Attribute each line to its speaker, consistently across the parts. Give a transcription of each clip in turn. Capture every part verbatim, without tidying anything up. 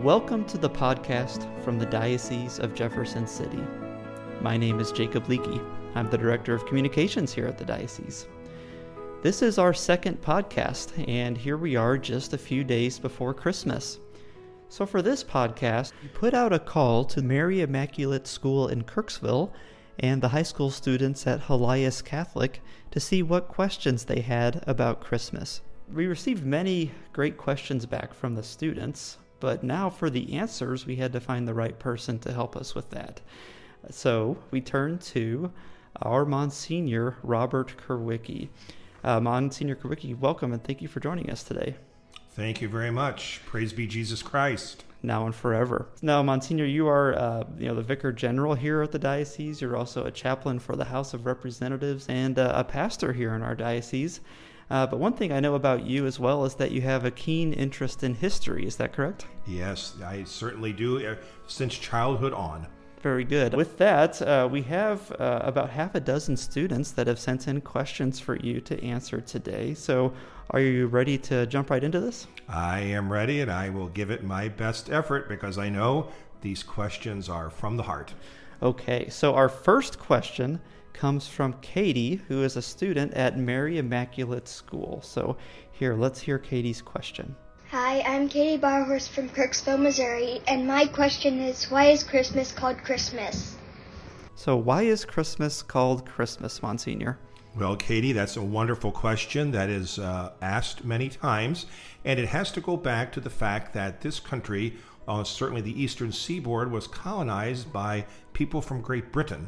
Speaker 1: Welcome to the podcast from the Diocese of Jefferson City. My name is Jacob Leakey. I'm the Director of Communications here at the Diocese. This is our second podcast, and here we are just a few days before Christmas. So for this podcast, we put out a call to Mary Immaculate School in Kirksville and the high school students at Helias Catholic to see what questions they had about Christmas. We received many great questions back from the students, but now for the answers, we had to find the right person to help us with that. So we turned to our Monsignor, Robert Kerwicki. Uh, Monsignor Kerwicki, welcome and thank you for joining us today.
Speaker 2: Thank you very much. Praise be Jesus Christ.
Speaker 1: Now and forever. Now, Monsignor, you are uh, you know, the Vicar General here at the Diocese. You're also a chaplain for the House of Representatives and uh, a pastor here in our diocese. Uh, but one thing I know about you as well is that you have a keen interest in history. Is that correct?
Speaker 2: Yes, I certainly do, uh, since childhood on.
Speaker 1: Very good. With that, uh, we have uh, about half a dozen students that have sent in questions for you to answer today. So are you ready to jump right into this?
Speaker 2: I am ready, and I will give it my best effort because I know these questions are from the heart.
Speaker 1: Okay, so our first question comes from Katie, who is a student at Mary Immaculate School. So here, let's hear Katie's question.
Speaker 3: Hi, I'm Katie Barhorst from Kirksville, Missouri, and my question is, why is Christmas called Christmas?
Speaker 1: So why is Christmas called Christmas, Monsignor?
Speaker 2: Well, Katie, that's a wonderful question that is uh, asked many times, and it has to go back to the fact that this country, uh, certainly the eastern seaboard, was colonized by people from Great Britain.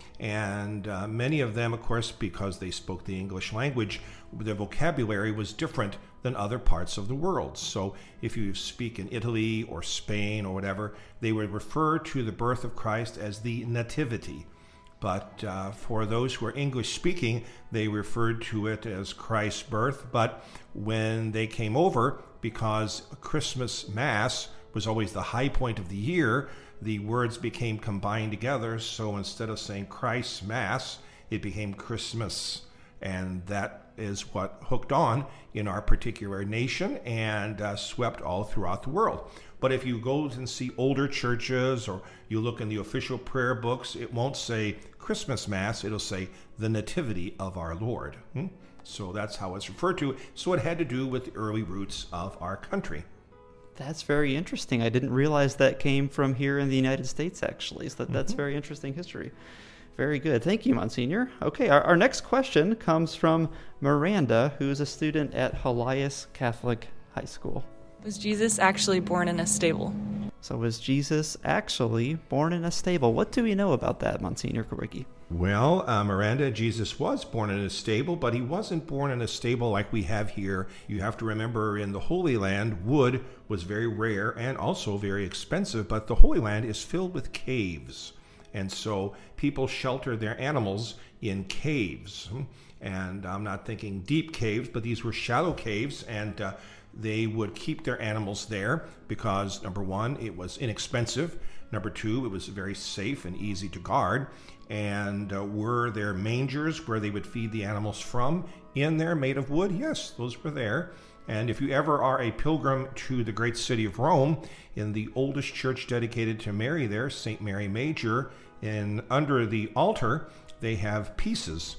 Speaker 2: And uh, many of them, of course, because they spoke the English language, their vocabulary was different than other parts of the world. So if you speak in Italy or Spain or whatever, they would refer to the birth of Christ as the Nativity. But uh, for those who are English speaking, they referred to it as Christ's birth. But when they came over, because Christmas Mass was always the high point of the year, the words became combined together. So instead of saying Christ's Mass, it became Christmas. And that is what hooked on in our particular nation and uh, swept all throughout the world. But if you go and see older churches or you look in the official prayer books, it won't say Christmas Mass, it'll say the Nativity of our Lord. Hmm? So that's how it's referred to. So it had to do with the early roots of our country.
Speaker 1: That's very interesting. I didn't realize that came from here in the United States, actually. So that, that's mm-hmm. very interesting history. Very good. Thank you, Monsignor. Okay, our, our next question comes from Miranda, who is a student at Helias Catholic High School.
Speaker 4: Was Jesus actually born in a stable?
Speaker 1: So was Jesus actually born in a stable? What do we know about that, Monsignor Kerwicki?
Speaker 2: Well, uh, Miranda, Jesus was born in a stable, but he wasn't born in a stable like we have here. You have to remember, in the Holy Land, wood was very rare and also very expensive, but the Holy Land is filled with caves. And so people shelter their animals in caves. And I'm not thinking deep caves, but these were shallow caves, and uh, they would keep their animals there because, number one, it was inexpensive. Number two, it was very safe and easy to guard. And uh, were there mangers where they would feed the animals from in there made of wood? Yes, those were there. And if you ever are a pilgrim to the great city of Rome, in the oldest church dedicated to Mary there, Saint Mary Major, in under the altar, they have pieces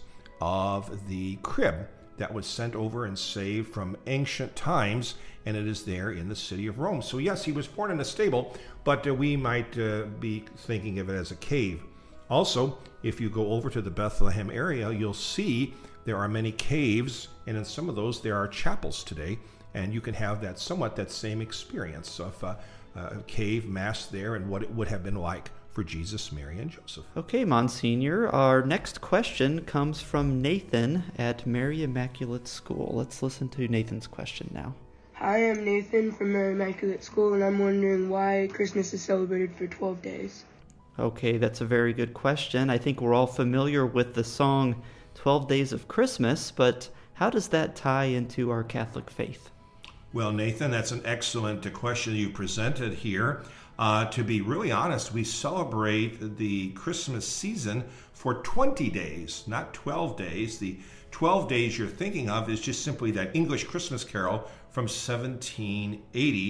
Speaker 2: of the crib that was sent over and saved from ancient times, and it is there in the city of Rome. So yes, he was born in a stable, but uh, we might uh, be thinking of it as a cave. Also, if you go over to the Bethlehem area, you'll see there are many caves, and in some of those there are chapels today, and you can have that somewhat that same experience of uh, a cave mass there and what it would have been like for Jesus, Mary, and Joseph.
Speaker 1: Okay, Monsignor. Our next question comes from Nathan at Mary Immaculate School. Let's listen to Nathan's question now.
Speaker 5: Hi, I'm Nathan from Mary Immaculate School, and I'm wondering why Christmas is celebrated for twelve days.
Speaker 1: Okay, that's a very good question. I think we're all familiar with the song twelve Days of Christmas, but how does that tie into our Catholic faith?
Speaker 2: Well, Nathan, that's an excellent question you presented here. Uh, to be really honest, we celebrate the Christmas season for twenty days, not twelve days. The twelve days you're thinking of is just simply that English Christmas carol from seventeen eighty,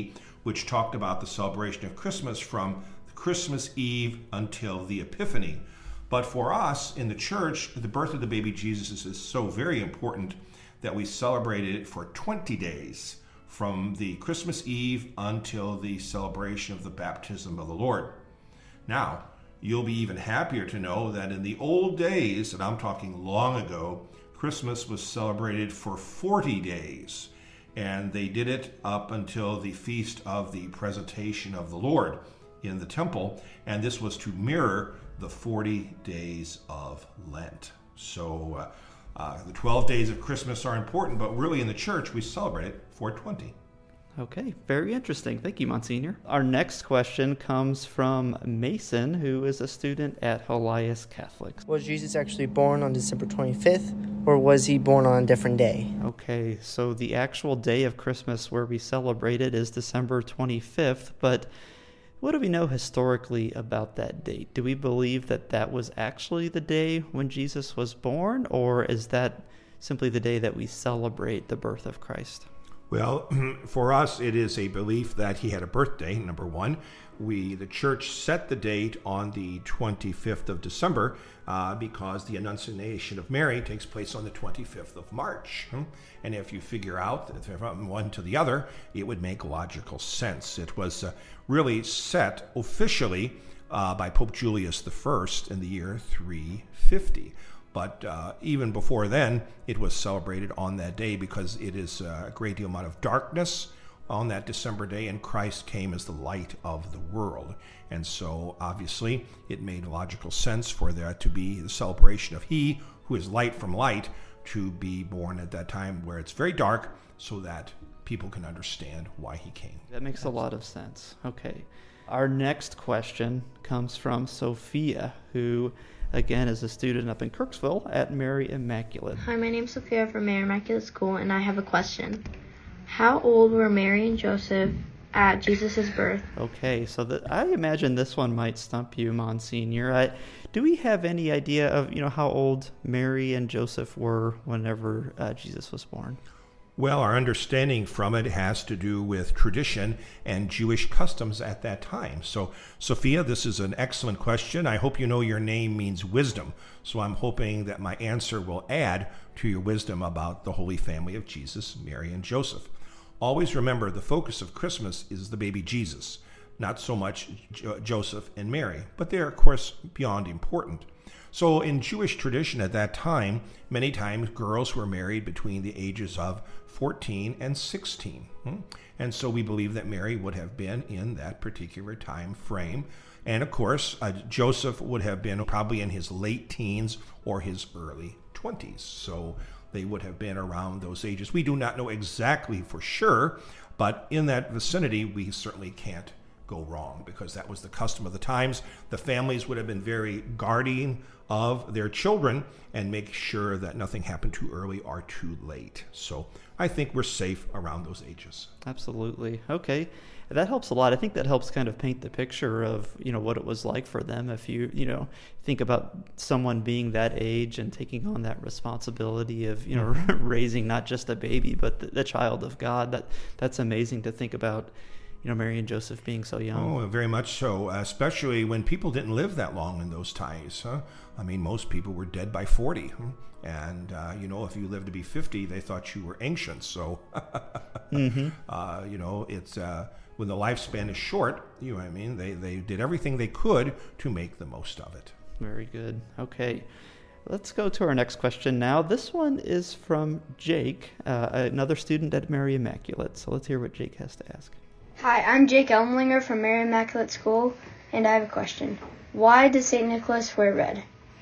Speaker 2: which talked about the celebration of Christmas from Christmas Eve until the Epiphany. But for us in the church, the birth of the baby Jesus is so very important that we celebrated it for twenty days, from the Christmas Eve until the celebration of the baptism of the Lord. Now, you'll be even happier to know that in the old days, and I'm talking long ago, Christmas was celebrated for forty days, and they did it up until the feast of the presentation of the Lord in the temple, and this was to mirror the forty days of Lent. So uh, uh, the twelve days of Christmas are important, but really in the church we celebrate it for twenty.
Speaker 1: Okay, very interesting. Thank you, Monsignor. Our next question comes from Mason, who is a student at Helias Catholic.
Speaker 6: Was Jesus actually born on December twenty-fifth, or was he born on a different day?
Speaker 1: Okay, so the actual day of Christmas where we celebrate it is December twenty-fifth, but what do we know historically about that date? Do we believe that that was actually the day when Jesus was born, or is that simply the day that we celebrate the birth of Christ?
Speaker 2: Well, for us, it is a belief that he had a birthday, number one. We, the church, set the date on the twenty-fifth of December uh, because the Annunciation of Mary takes place on the twenty-fifth of March. And if you figure out from one to the other, it would make logical sense. It was uh, really set officially uh, by Pope Julius the First in the year three fifty. But uh, even before then, it was celebrated on that day because it is a great deal amount of darkness on that December day, and Christ came as the light of the world. And so, obviously, it made logical sense for that to be the celebration of He who is light from light to be born at that time where it's very dark, so that people can understand why He came.
Speaker 1: That makes a lot of sense. Okay. Our next question comes from Sophia, who again is a student up in Kirksville at Mary Immaculate.
Speaker 7: Hi, my name's Sophia from Mary Immaculate School, and I have a question. How old were Mary and Joseph at Jesus' birth?
Speaker 1: Okay, so the, I imagine this one might stump you, Monsignor. I, do we have any idea of, you know, how old Mary and Joseph were whenever uh, Jesus was born?
Speaker 2: Well, our understanding from it has to do with tradition and Jewish customs at that time. So, Sophia, this is an excellent question. I hope you know your name means wisdom. So I'm hoping that my answer will add to your wisdom about the Holy Family of Jesus, Mary, and Joseph. Always remember, the focus of Christmas is the baby Jesus, not so much Jo- Joseph and Mary, but they're, of course, beyond important. So in Jewish tradition at that time, many times girls were married between the ages of fourteen and sixteen. And so we believe that Mary would have been in that particular time frame. And of course, uh, Joseph would have been probably in his late teens or his early twenties. So they would have been around those ages. We do not know exactly for sure, but in that vicinity, we certainly can't go wrong, because that was the custom of the times. The families would have been very guarding of their children and make sure that nothing happened too early or too late. So I think we're safe around those ages.
Speaker 1: Absolutely. Okay. That helps a lot. I think that helps kind of paint the picture of, you know, what it was like for them. If you, you know, think about someone being that age and taking on that responsibility of, you know, raising not just a baby, but the, the child of God. That that's amazing to think about, you know, Mary and Joseph being so young.
Speaker 2: Oh, very much so, especially when people didn't live that long in those times. Huh? I mean, most people were dead by forty. Huh? And, uh, you know, if you lived to be fifty, they thought you were ancient. So, mm-hmm. uh, you know, it's uh, when the lifespan is short, you know what I mean? They, they did everything they could to make the most of it.
Speaker 1: Very good. Okay. Let's go to our next question now. This one is from Jake, uh, another student at Mary Immaculate. So let's hear what Jake has to ask.
Speaker 3: Hi, I'm Jake Elmlinger from Mary Immaculate School, and I have a question. Why does Saint Nicholas wear red?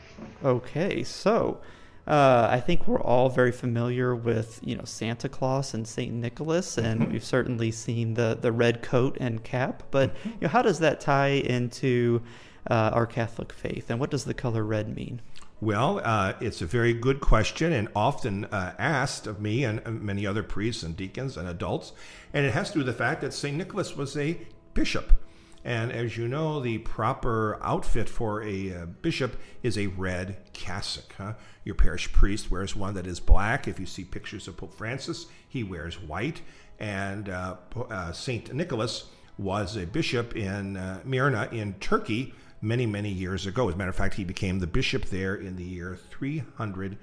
Speaker 1: Okay, so uh, I think we're all very familiar with, you know, Santa Claus and Saint Nicholas, and we've certainly seen the, the red coat and cap, but you know, how does that tie into uh, our Catholic faith, and what does the color red mean?
Speaker 2: Well, uh, it's a very good question, and often uh, asked of me and many other priests and deacons and adults. And it has to do with the fact that Saint Nicholas was a bishop. And as you know, the proper outfit for a uh, bishop is a red cassock. Huh? Your parish priest wears one that is black. If you see pictures of Pope Francis, he wears white. And uh, uh, Saint Nicholas was a bishop in uh, Myrna in Turkey many, many years ago. As a matter of fact, he became the bishop there in the year three hundred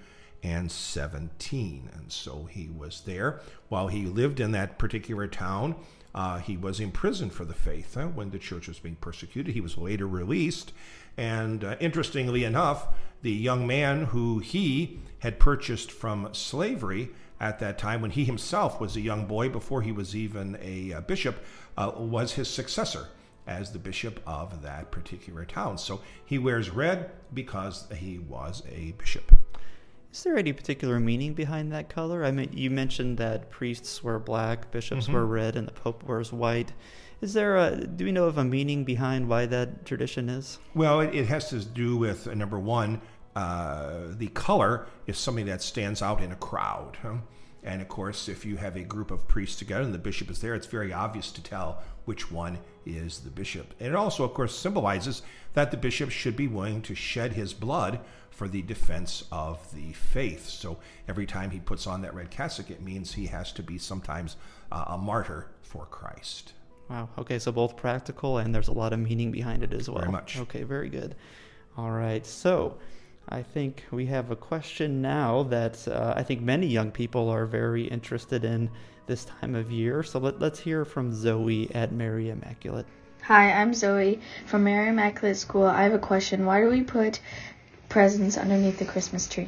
Speaker 2: seventeen. And so he was there. While he lived in that particular town, uh, he was imprisoned for the faith uh, when the church was being persecuted. He was later released. And uh, interestingly enough, the young man who he had purchased from slavery at that time, when he himself was a young boy before he was even a, a bishop, uh, was his successor as the bishop of that particular town. So he wears red because he was a bishop.
Speaker 1: Is there any particular meaning behind that color? I mean, you mentioned that priests wear black, bishops
Speaker 2: Mm-hmm.
Speaker 1: wear red, and the Pope wears white. Is there a, do we know of a meaning behind why that tradition is?
Speaker 2: Well, it, it has to do with, uh, number one, uh, the color is something that stands out in a crowd. Huh? And of course, if you have a group of priests together and the bishop is there, it's very obvious to tell which one is the bishop. And it also, of course, symbolizes that the bishop should be willing to shed his blood for the defense of the faith. So every time he puts on that red cassock, it means he has to be sometimes uh, a martyr for Christ.
Speaker 1: Wow. Okay, so both practical and there's a lot of meaning behind it as well.
Speaker 2: Very much.
Speaker 1: Okay, very good. All right, so I think we have a question now that uh, I think many young people are very interested in this time of year. So let, let's hear from Zoe at Mary Immaculate.
Speaker 7: Hi, I'm Zoe from Mary Immaculate School. I have a question. Why do we put presents underneath the Christmas tree?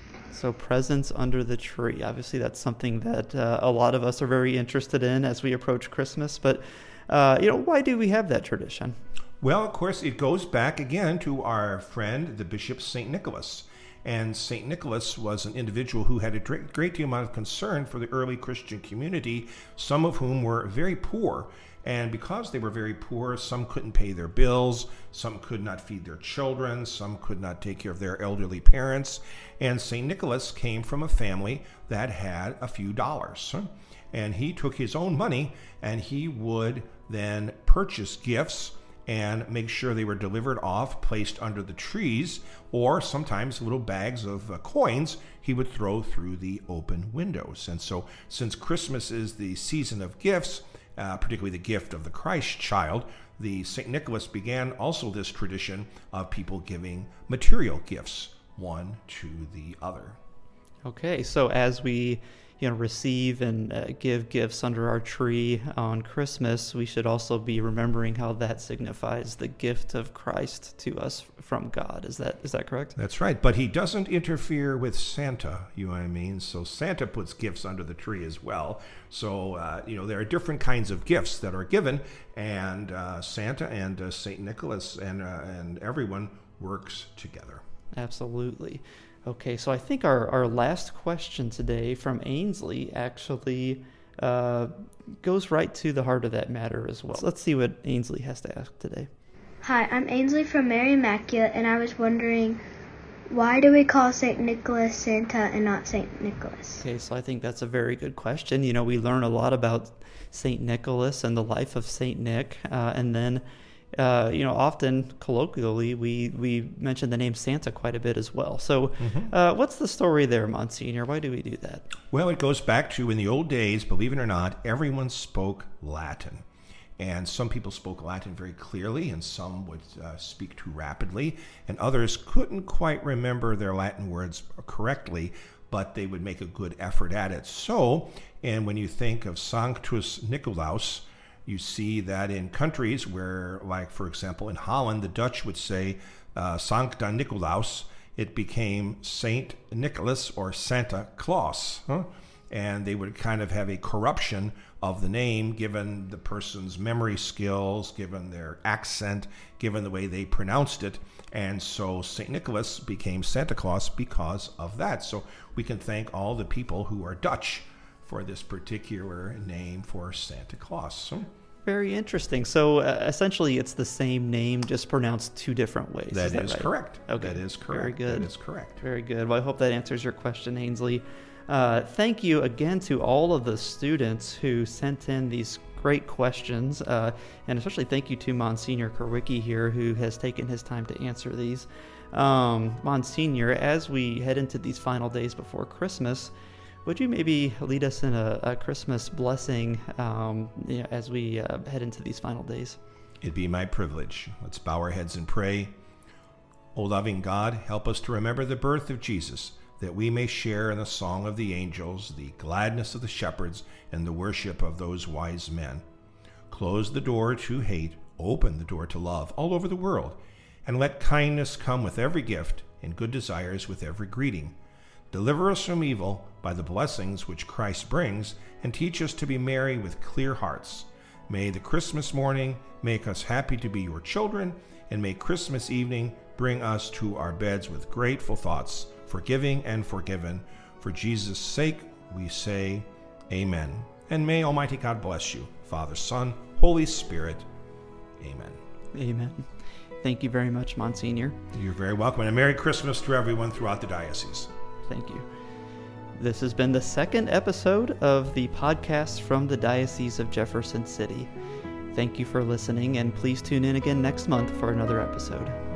Speaker 1: So presents under the tree. Obviously, that's something that uh, a lot of us are very interested in as we approach Christmas. But, uh, you know, why do we have that tradition?
Speaker 2: Well, of course, it goes back again to our friend, the Bishop Saint Nicholas. And Saint Nicholas was an individual who had a great, great deal amount of concern for the early Christian community, some of whom were very poor. And because they were very poor, some couldn't pay their bills, some could not feed their children, some could not take care of their elderly parents. And Saint Nicholas came from a family that had a few dollars. And he took his own money and he would then purchase gifts and make sure they were delivered off, placed under the trees, or sometimes little bags of uh, coins he would throw through the open windows. And so since Christmas is the season of gifts, uh, particularly the gift of the Christ child, the Saint Nicholas began also this tradition of people giving material gifts, one to the other.
Speaker 1: Okay, so as we you know, receive and uh, give gifts under our tree on Christmas, we should also be remembering how that signifies the gift of Christ to us from God. Is that is that correct?
Speaker 2: That's right, but he doesn't interfere with Santa, you know what I mean? So Santa puts gifts under the tree as well. So, uh, you know, there are different kinds of gifts that are given, and uh, Santa and uh, Saint Nicholas and, uh, and everyone works together.
Speaker 1: Absolutely. Okay, so I think our, our last question today from Ainsley actually uh, goes right to the heart of that matter as well. So let's see what Ainsley has to ask today.
Speaker 3: Hi, I'm Ainsley from Mary Immaculate, and I was wondering, why do we call Saint Nicholas Santa and not Saint Nicholas?
Speaker 1: Okay, so I think that's a very good question. You know, we learn a lot about Saint Nicholas and the life of Saint Nick, uh, and then Uh, you know, often colloquially, we, we mention the name Santa quite a bit as well. So mm-hmm. uh, what's the story there, Monsignor? Why do we do that?
Speaker 2: Well, it goes back to in the old days, believe it or not, everyone spoke Latin. And some people spoke Latin very clearly, and some would uh, speak too rapidly, and others couldn't quite remember their Latin words correctly, but they would make a good effort at it. So, and when you think of Sanctus Nicolaus, you see that in countries where, like, for example, in Holland, the Dutch would say uh, Sancta Nicolaus, it became Saint Nicholas or Santa Claus. Huh? And they would kind of have a corruption of the name given the person's memory skills, given their accent, given the way they pronounced it. And so Saint Nicholas became Santa Claus because of that. So we can thank all the people who are Dutch for this particular name for Santa Claus. Hmm?
Speaker 1: Very interesting. So uh, essentially it's the same name, just pronounced two different ways.
Speaker 2: That
Speaker 1: is, that
Speaker 2: is
Speaker 1: right?
Speaker 2: correct.
Speaker 1: Okay.
Speaker 2: That is correct.
Speaker 1: Very good.
Speaker 2: That is correct.
Speaker 1: Very good. Well, I hope that answers your question, Ainsley. Uh, thank you again to all of the students who sent in these great questions, uh, and especially thank you to Monsignor Karwicki here, who has taken his time to answer these. Um, Monsignor, as we head into these final days before Christmas, would you maybe lead us in a, a Christmas blessing um, you know, as we uh, head into these final days?
Speaker 2: It'd be my privilege. Let's bow our heads and pray. O loving God, help us to remember the birth of Jesus, that we may share in the song of the angels, the gladness of the shepherds, and the worship of those wise men. Close the door to hate, open the door to love all over the world, and let kindness come with every gift and good desires with every greeting. Deliver us from evil by the blessings which Christ brings, and teach us to be merry with clear hearts. May the Christmas morning make us happy to be your children, and may Christmas evening bring us to our beds with grateful thoughts, forgiving and forgiven. For Jesus' sake we say amen. And may Almighty God bless you, Father, Son, Holy Spirit. Amen.
Speaker 1: Amen. Thank you very much, Monsignor.
Speaker 2: You're very welcome, and a Merry Christmas to everyone throughout the diocese.
Speaker 1: Thank you. This has been the second episode of the podcast from the Diocese of Jefferson City. Thank you for listening, and please tune in again next month for another episode.